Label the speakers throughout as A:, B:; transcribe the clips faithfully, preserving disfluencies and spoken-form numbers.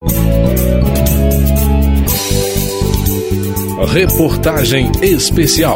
A: Reportagem especial.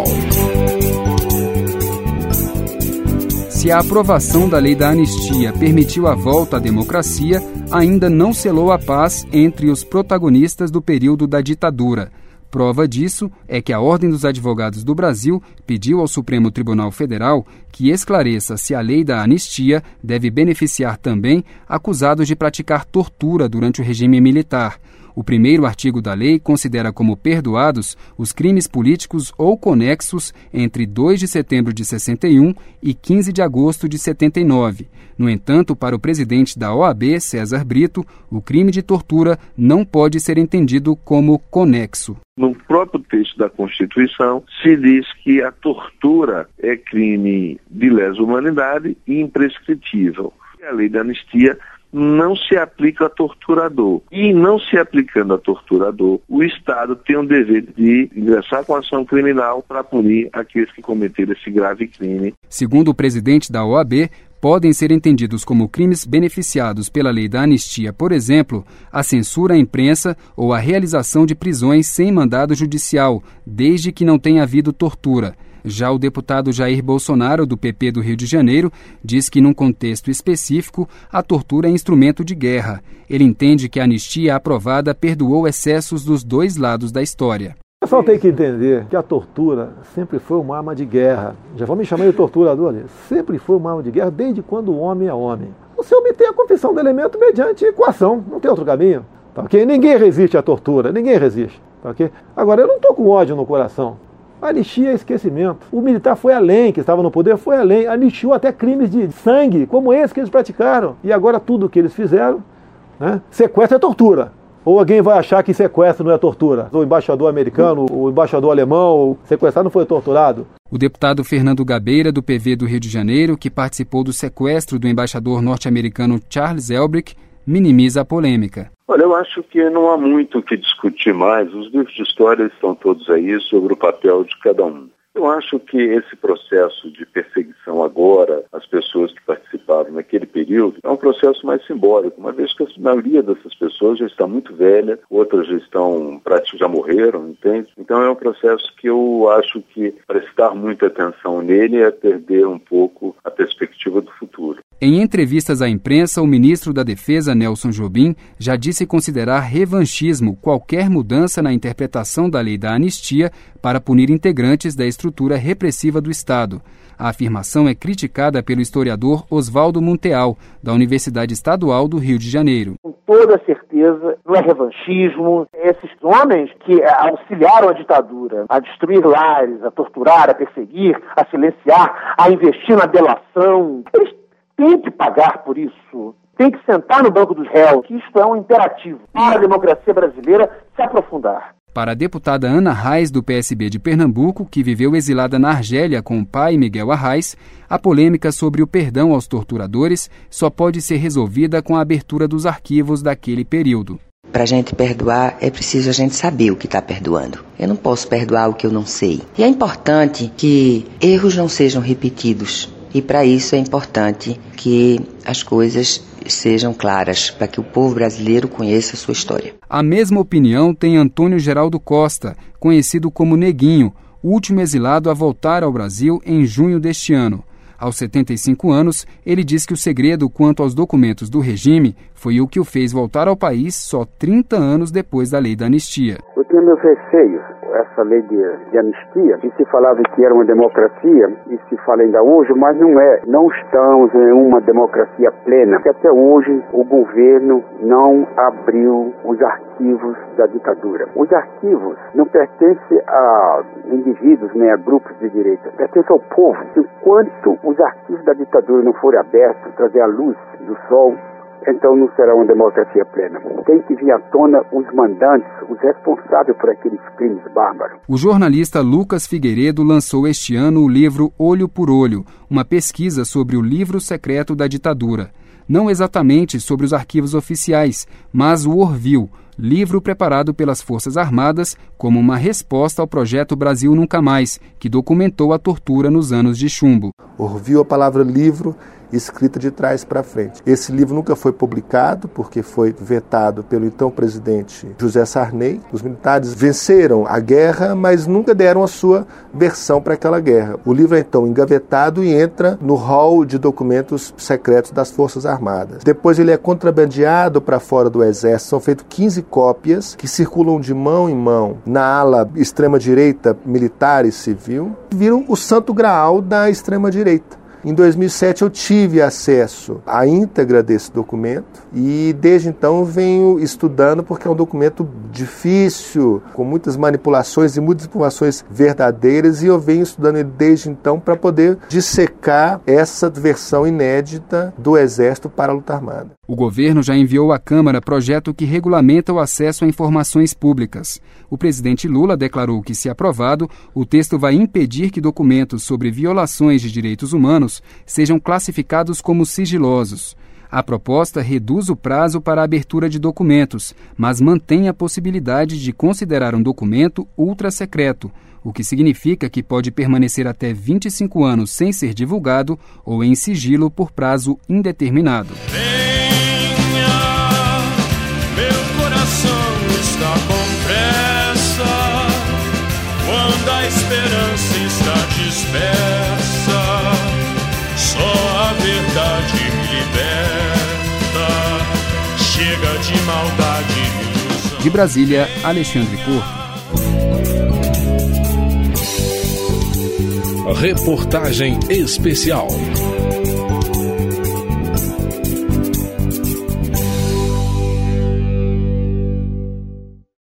B: Se a aprovação da lei da anistia permitiu a volta à democracia, ainda não selou a paz entre os protagonistas do período da ditadura. Prova disso é que a Ordem dos Advogados do Brasil pediu ao Supremo Tribunal Federal que esclareça se a lei da anistia deve beneficiar também acusados de praticar tortura durante o regime militar. O primeiro artigo da lei considera como perdoados os crimes políticos ou conexos entre dois de setembro de sessenta e um e quinze de agosto de setenta e nove. No entanto, para o presidente da O A B, César Brito, o crime de tortura não pode ser entendido como conexo.
C: No próprio texto da Constituição, se diz que a tortura é crime de lesa humanidade e imprescritível. A lei da anistia não se aplica a torturador. E não se aplicando a torturador, o Estado tem o dever de ingressar com ação criminal para punir aqueles que cometeram esse grave crime.
B: Segundo o presidente da O A B, podem ser entendidos como crimes beneficiados pela lei da anistia, por exemplo, a censura à imprensa ou a realização de prisões sem mandado judicial, desde que não tenha havido tortura. Já o deputado Jair Bolsonaro, do P P do Rio de Janeiro, diz que, num contexto específico, a tortura é instrumento de guerra. Ele entende que a anistia aprovada perdoou excessos dos dois lados da história.
D: O pessoal tem que entender que a tortura sempre foi uma arma de guerra. Já vão me chamar de torturador ali. Sempre foi uma arma de guerra desde quando o homem é homem. Você obtém a confissão do elemento mediante coação, não tem outro caminho. Tá, okay? Ninguém resiste à tortura, ninguém resiste. Tá, okay? Agora, eu não estou com ódio no coração. A anistia é esquecimento. O militar foi além, que estava no poder, foi além. Anistiou até crimes de sangue, como esse que eles praticaram. E agora tudo o que eles fizeram, né? Sequestro é tortura. Ou alguém vai achar que sequestro não é tortura? O embaixador americano, o embaixador alemão, o sequestrado não foi torturado?
B: O deputado Fernando Gabeira, do P V do Rio de Janeiro, que participou do sequestro do embaixador norte-americano Charles Elbrick, minimiza a polêmica.
E: Olha, eu acho que não há muito o que discutir mais. Os livros de história estão todos aí sobre o papel de cada um. Eu acho que esse processo de perseguição agora, as pessoas que participaram naquele período, é um processo mais simbólico, uma vez que a maioria dessas pessoas já está muito velha, outras já estão, praticamente já morreram, entende? Então é um processo que eu acho que prestar muita atenção nele é perder um pouco a perspectiva do futuro.
B: Em entrevistas à imprensa, o ministro da Defesa, Nelson Jobim, já disse considerar revanchismo qualquer mudança na interpretação da lei da anistia para punir integrantes da estrutura repressiva do Estado. A afirmação é criticada pelo historiador Oswaldo Munteal, da Universidade Estadual do Rio de Janeiro.
F: Com toda certeza, não é revanchismo. Esses homens que auxiliaram a ditadura a destruir lares, a torturar, a perseguir, a silenciar, a investir na delação, eles têm que pagar por isso. Tem que sentar no banco dos réus, que isto é um imperativo para a democracia brasileira se aprofundar.
B: Para a deputada Ana Arraes, do P S B de Pernambuco, que viveu exilada na Argélia com o pai Miguel Arraes, a polêmica sobre o perdão aos torturadores só pode ser resolvida com a abertura dos arquivos daquele período.
G: Para a gente perdoar, é preciso a gente saber o que está perdoando. Eu não posso perdoar o que eu não sei. E é importante que erros não sejam repetidos. E para isso é importante que as coisas sejam claras, para que o povo brasileiro conheça a sua história.
B: A mesma opinião tem Antônio Geraldo Costa, conhecido como Neguinho, o último exilado a voltar ao Brasil em junho deste ano. Aos setenta e cinco anos, ele diz que o segredo quanto aos documentos do regime foi o que o fez voltar ao país só trinta anos depois da lei da anistia.
H: Eu tenho meus receios. Essa lei de, de anistia, que se falava que era uma democracia, e se fala ainda hoje, mas não é. Não estamos em uma democracia plena, porque até hoje o governo não abriu os arquivos da ditadura. Os arquivos não pertencem a indivíduos, nem a grupos de direita, pertencem ao povo. Enquanto os arquivos da ditadura não forem abertos, trazer a luz do sol, então não será uma democracia plena. Tem que vir à tona os mandantes, os responsáveis por aqueles crimes bárbaros.
B: O jornalista Lucas Figueiredo lançou este ano o livro Olho por Olho, uma pesquisa sobre o livro secreto da ditadura. Não exatamente sobre os arquivos oficiais, mas o Orville, livro preparado pelas Forças Armadas como uma resposta ao projeto Brasil Nunca Mais, que documentou a tortura nos anos de chumbo.
I: Orville, a palavra livro, escrita de trás para frente. Esse livro nunca foi publicado porque foi vetado pelo então presidente José Sarney. Os militares venceram a guerra, mas nunca deram a sua versão para aquela guerra. O livro é então engavetado e entra no hall de documentos secretos das Forças Armadas. Depois ele é contrabandeado para fora do Exército. São feitas quinze cópias que circulam de mão em mão na ala extrema-direita militar e civil. Viram o santo graal da extrema-direita. Em dois mil e sete eu tive acesso à íntegra desse documento e desde então venho estudando porque é um documento difícil, com muitas manipulações e muitas informações verdadeiras, e eu venho estudando ele desde então para poder dissecar essa versão inédita do Exército para a luta armada.
B: O governo já enviou à Câmara projeto que regulamenta o acesso a informações públicas. O presidente Lula declarou que, se aprovado, o texto vai impedir que documentos sobre violações de direitos humanos sejam classificados como sigilosos. A proposta reduz o prazo para a abertura de documentos, mas mantém a possibilidade de considerar um documento ultra-secreto, o que significa que pode permanecer até vinte e cinco anos sem ser divulgado ou em sigilo por prazo indeterminado.
J: Venha, meu coração está com pressa, quando a esperança está dispersa, só a verdade me liberta, chega de maldade e ilusão.
B: De Brasília, Alexandre Porto.
A: Reportagem especial.